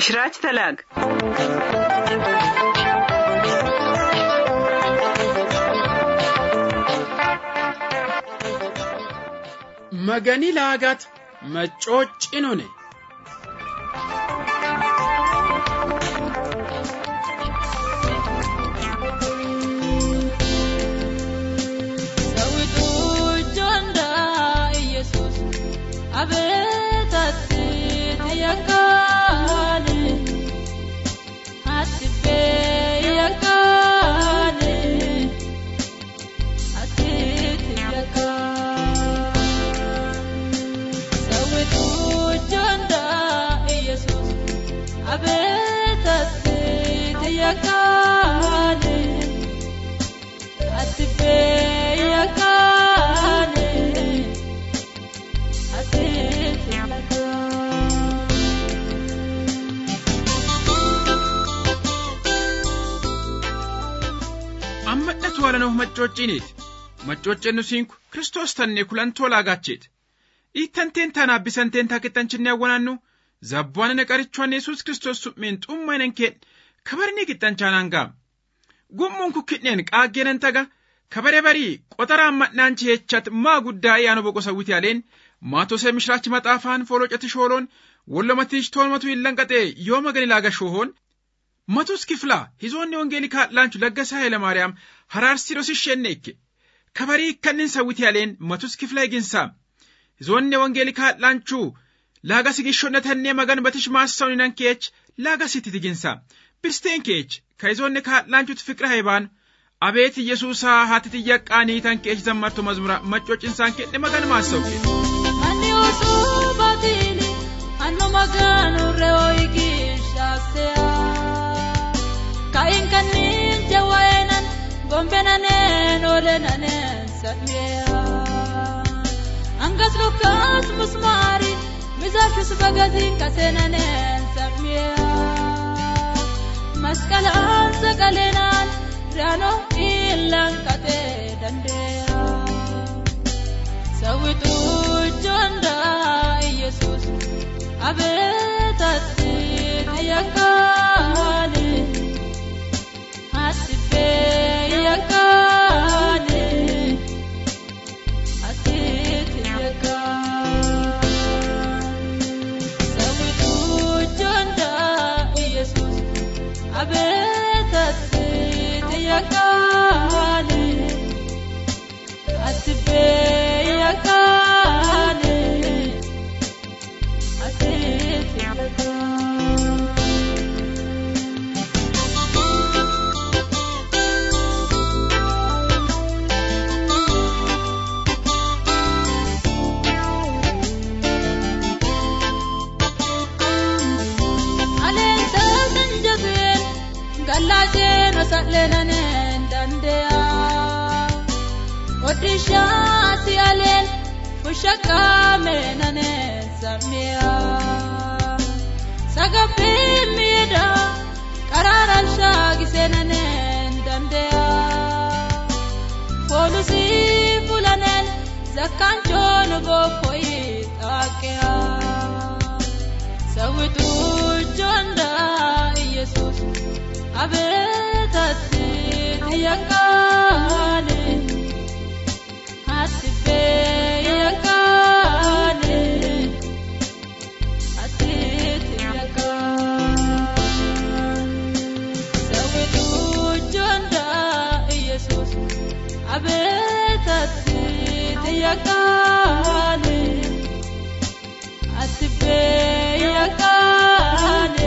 የምስራች ተላግ magani laagat maccoocinone sawitu jonda yesus abetati yakale hatibe yakale atiti yakale sawitu jonda yesus abetati yakale hatibe yakale atiti yakale ammadhatu walano maccoociniit maccooccennu siinku Kristos tanne kulantoo laagacheet ittanteen tana bisanteen taakettanchine awwanannu zabbaanne qarichwan Yesus Kristos su'meen xummainen keen kabarni qixxanchaananga gummuun kukkidneen qaaggeenen taga kabare barii qotaraan madnaanchi hechat maa guddaa yaano boqosa witiyaaleen maatosee mishraach maxaafaan foolocati shooloon wollomatiich toolmatu illanqaxee yoo magani laaga shoohoon matus kiflaa hizoonni wongeelikaa laanchu laggasaa Hayilamaariyaam haraarsi rosisheenneekke kabarii kannin sawwitiyaaleen matus kiflaa eginsaa hizoonni wongeelikaa laanchu laaga sigishonnatannee magan batish maassawninan keech laaga sititiginsaa birsteen keech ka hizoonni kaa laanchut fiqira haybaan abeeti Yesuusaa haatiti yaqqaanii tan keech zammarto mazmura maccoochinsaan kedhe magan maassawke ani osubatini anno maganu reoigishaasea kain kanin jawainan gombenanen olenanen satmea angas lukas musmari mizashus bagazin kasenanen satmea maskalan sakalenan rano ilan kate dandea sawitu jonda yesus abetati yakale hatibe yakale atiti yakale sawitu jonda yesus abetati yakale hatibe yakale atiti yakale Galajen osallenanen dandea odishati alen fushakamenanen samia sagapimida kararasha gisenanen dandea polusi fulanen zakanchon gopoi takea sawitu jonda yesus abetati yakale hatibe yakale atiti yakale sawitu jonda yesus abetati yakale hatibe yakale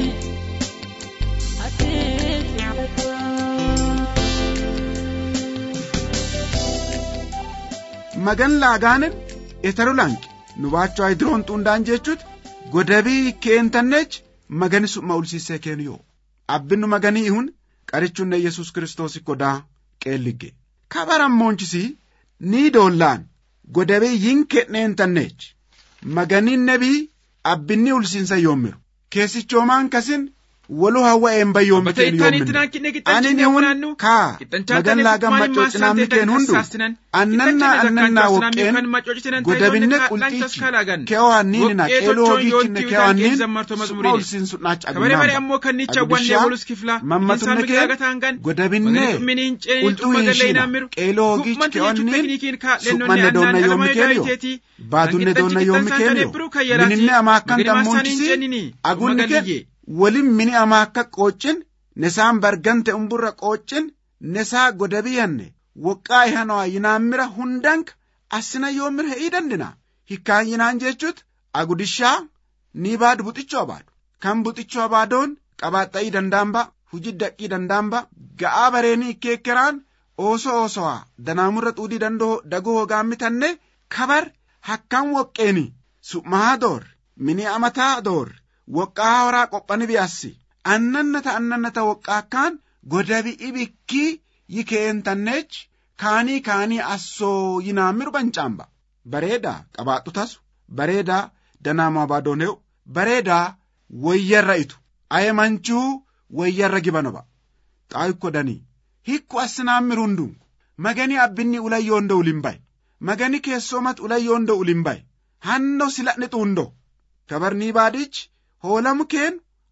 magan laagaanen etarulanki nubaachoo hidroon xundaan jechuut godabii keentannech magani su'ma ulsiisee keenu yoo abbinu maganii ihun qarichunne Yesus Kristos kodaa qeelligge kabaram moonchisi ni doollaan godabii yin kedheentannech maganin nabii abbinni ulsiinsa yoommiru keessichoomaan kasin walu hawa embayoom keen yoomin ani ne hun ka magan lagan macocinam keen hundu annanna woqqeen godabinne qulxichi keewaanniin na qeeloo hojiichinne keewaanniin sumolsin sunnaach aguddishaa mammatunne keen godabinne qulxuu hiishina qeeloo hojiich keewaanniin suphanne doonna yoomi keeniyo baatunne doonna yoomi keeniyo mininne amaakkan dammoonchisi agunni keen walin mini amaakka qoocin nesaan bargante umburra qoocin nesaa godabiyanne woqqaa ihanoo yinaammira hundanka asina yoomir he'ii dandina hikkaan yinaan jechuut agudishaa ni baadu buxichoo baadu kan buxichoo baadoon qabaaxxa'ii dandaamba hujii daqqii dandaamba ga'aa bareenii ikkeekkeraan osoo danaamurra xuudii dandoo dagoo hogaammitanne kabar hakkaan woqqeeni su'maa door mini amataa door woqqaa horaa qophani biyassi annannata woqqaa akkaan godabi ibikkii yikeentanneech kaanii assoo yinaammiru bancaamba bareedaa qabaadhu tasu bareedaa danaamaa baadooneu bareedaa wayyarra itu ayemanchuu wayyarra gibanoba xaayikko danii hikku assinaammiru hundunku magani abbinni ulayyoonda ulimbay magani keessoomat ulayyoonda ulimbay hanno sila'ni xuundo kabarnii baadich hoolamu keen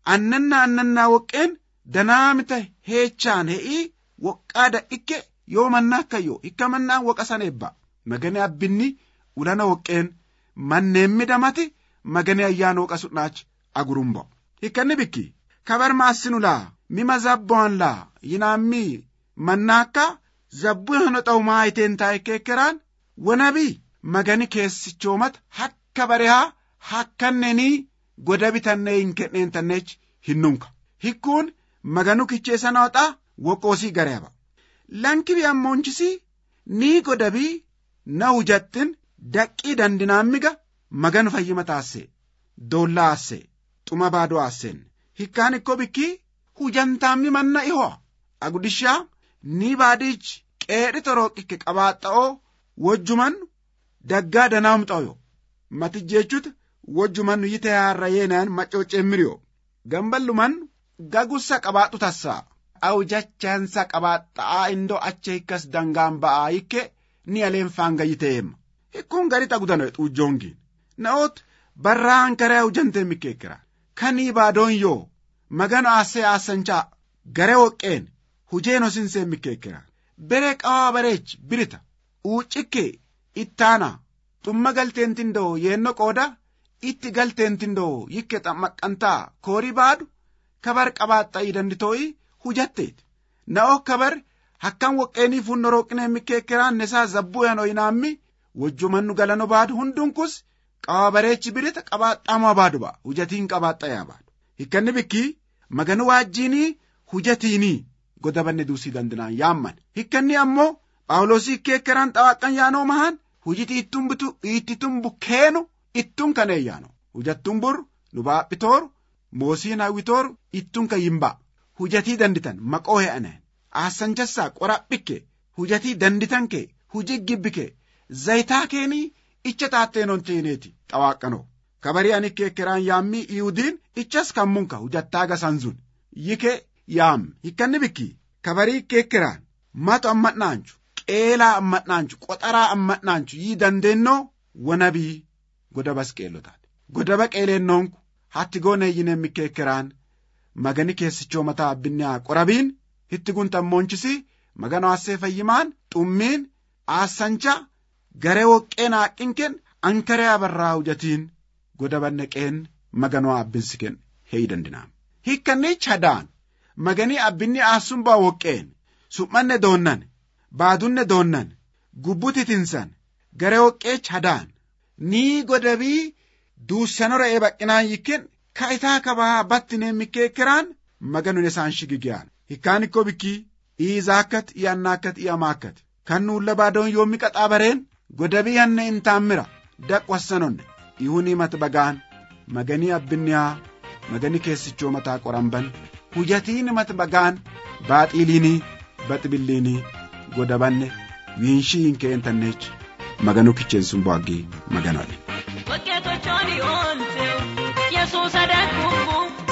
annannaa woqqeen danaamita heechaan he'ii woqqaada ikke yoo mannaa akkayyoo hikka mannaan woqasan eebba magani abbinni ulana woqqeen manneen midamati magani ayyaan woqa sudhaach agurumbo hikkanni bikki kabar maassinulaa mima zabboanlaa yinaammi mannaakka zabbu hano xawmaa iteen taa'e keekkeraan wanabii magani keessichoomat hakka barehaa hakkanneenii godabitanne hin kenneentannech hinnunka hikkuun maganu kicheessa nooxaa woqoosii gareeba lankibi ammoonchisi nii godabii na hujattin daqqii dandinaammiga maganu fayyima taasse doollaa asse xuma baadoo asseen hikkaan ikkoo bikkii hujantaammi manna ihoo agudishaa nii baadiich qeedhi torooqikke qabaaxxa'oo wojjuman daggaa danaamxayo matijjeechuuta wojjuman yite haarra yeenaan maccooceemmiriyo gamballuman gagussa qabaadhu tassaa awjachaansa qabaaxxa'aa indoo acha hikkas dangaan ba'aa hikke ni aleen faanga yiteemma hikkuun gari tagudano xuujjoongiin na'oot barraan karee hujantee mikkeekkira kanii baadoon yoo magano aassee aassanchaa gare woqqeen hujeen hosinsee mikkeekkira beree qawaa bareech birita uucikkee ittaana xumma galteentindoo yeenno qooda itti galteentindoo yikke xammaqqantaa koorii baadu kabar qabaaxxa'ii danditooyi hujatteeti na'oo kabar hakkan woqqeenii funnoroqinee mikkeekkeraan nesaa zabbuu yanoo yinaammi wojjumannu galano baadu hundunkus qawaa bareechi birita qabaaxxamaa baadu ba'a hujatiin qabaaxxayaa baadu hikkanni bikkii maganu waajjiinii hujatiinii godabanne duusii dandinaan yaamman hikkanni ammoo phaawulosii ikkeekkeraan xawaqqan yaanoo mahan hujiti ittum bukkeenu ittun kaneeyyaano hujattuun bur nu baaphitooru moosiin hawwitooru ittun ka yimbaa hujatii danditan maqoo he'aneen aassanchassaa qoraphikke hujatii danditan kee hujii gibbike zayitaa keenii icha taatteenoon teeneeti xawaaqqanoo kabarii ani keekkeraan yaammii iyudiin ichas kammunka hujattaa gasanzun yike yaam hikkanni bikki kabarii keekkeraan matu ammadhaanchu qeelaa ammadhaanchu qoxaraa ammadhaanchu yii dandeennoo wanabii godabas qeellotaati godaba qeeleennoonku hatti gooneeyyinee mikkeekkeraan magani keessichoo mataa abbinyaa qorabiin hitti guntammoonchisi magano assee fayyimaan xummiin aassancha garee woqqeen haaqqinken ankaree abarraa hujatiin godabanne qeen maganoo abbinsiken heeyi dandinaam hikkanni chadaan maganii abbinni aassun baa woqqeen suphanne doonnan baadunne doonnan gubbutitinsan garee woqqee chadaan nii godabii duussanora eebaqqinaan yikken ka'itaa kabaa battinee mikkeekkeraan maganun isaan shigigiyaan hikkaan ikkoo bikkii iizaakkat iyannaakkat iyamaakkat kan nuulla baadoon yoommi qaxaabareen godabii hanne intaammira daqwassanonne ihunii mat bagaan maganii abbinniyaa maganii keessichoo mataa qoramban hujatiin mat bagaan baaxiiliinii baxbilliinii godabanne wiinshiin keentanneech maganu kicheensun bu'aggee maganoodhe. Wakkeetochooni oolche Yesuus adeemuufu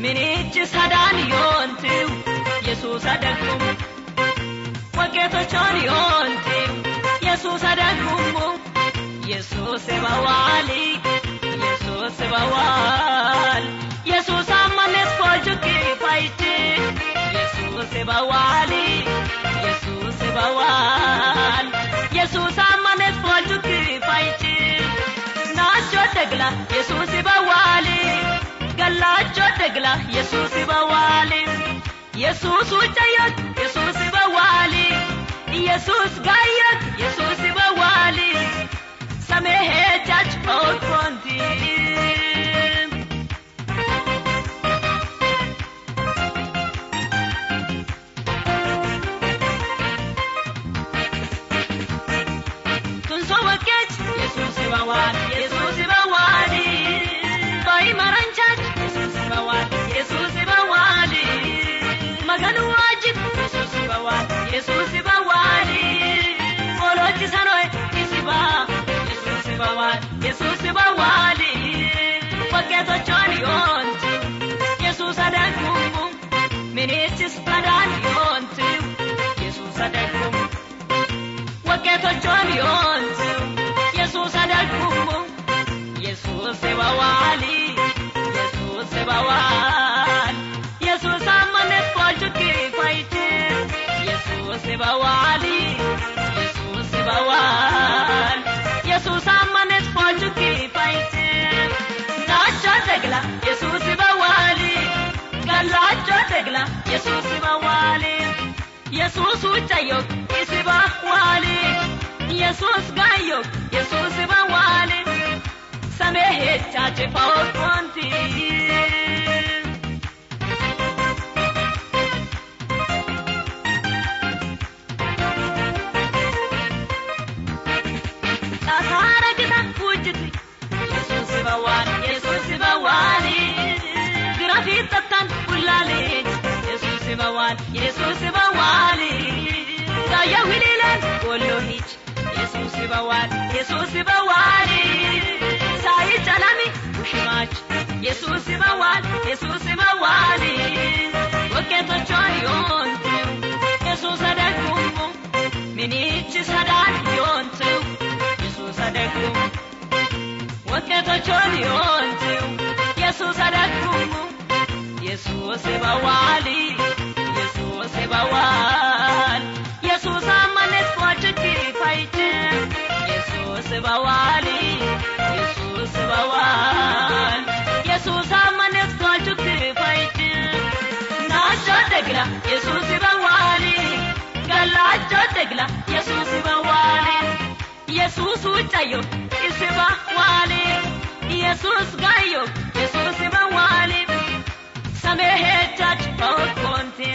minichi sadan yontiu yesus adagum waketo choni yontiu yesus adagum yesus sebawali yesus sebawal yesus amanes pojuki paiti yesus sebawali yesus sebawal yesus amanes pojuki paiti nacho degla yesus sebawali galacho degla yesus sebawali yesus uchayat yesus sebawali yesus gayat yesus sebawali samehe chach konti tunso waket yesus sebawali yesus sebawali bai maranchach yesus sebawali yesus sebawali maganu wajib yesus sebawali yesus sebawali olochi sanoe isiba yesus sebawali waketo choni yonti yesus adagum minichis padan yonti yesus adagum waketo choni yonti yesus adagum yesus sebawali yesus sebawali yesus amanet pojuki paiti yesus sebawali yesus sebawali yesus amanet pojuki paiti nacho degla yesus sebawali galacho degla yesus sebawali yesus uchayo isebawali yesus gayo yesus sebawali samehe chache paokonti Sahara kita pujiti yesus sebawali yesus sebawali grafitatan ulale yesus sebawali yesus sebawali gaya wililan kolohich yesus sebawali sai chalami ushmach yesus sebawali waketo chorion yesus adagum minichi sadan yontu yesus adagum waketo chorion yesus adagum yesus sebawali yesus sebawali yesus amanes pojuki paiti yesus sebawali yesus sebawali yesus amanes pojuki paiti nacho degla yesus sebawali galacho degla yesus sebawali yesus uchayo isebawali yesus gayo yesus sebawali samehe chach konti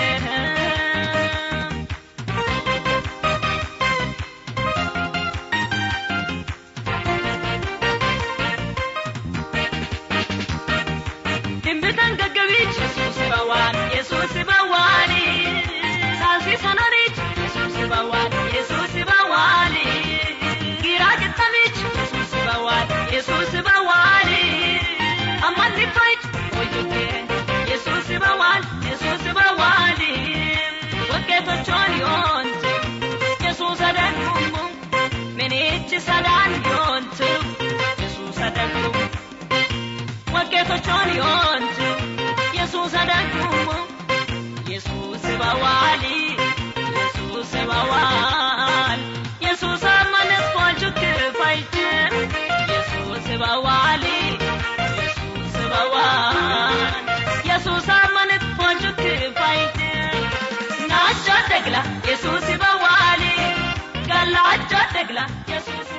Timbitan gagawich yesus sebawali yesus sebawali sasi sanarich yesus sebawali giragetamich yesus sebawali amani fight ojuke yesus sebawali waketo choni yonte yesus adagum minichi sadan yonte yesus adagum waketo choni yonte yesus adagum yesus sebawali yesus amanes pojuki paiti yesus sebawali yesus amanes pojuki paiti nacho degla yesus sebawali galacho degla yesus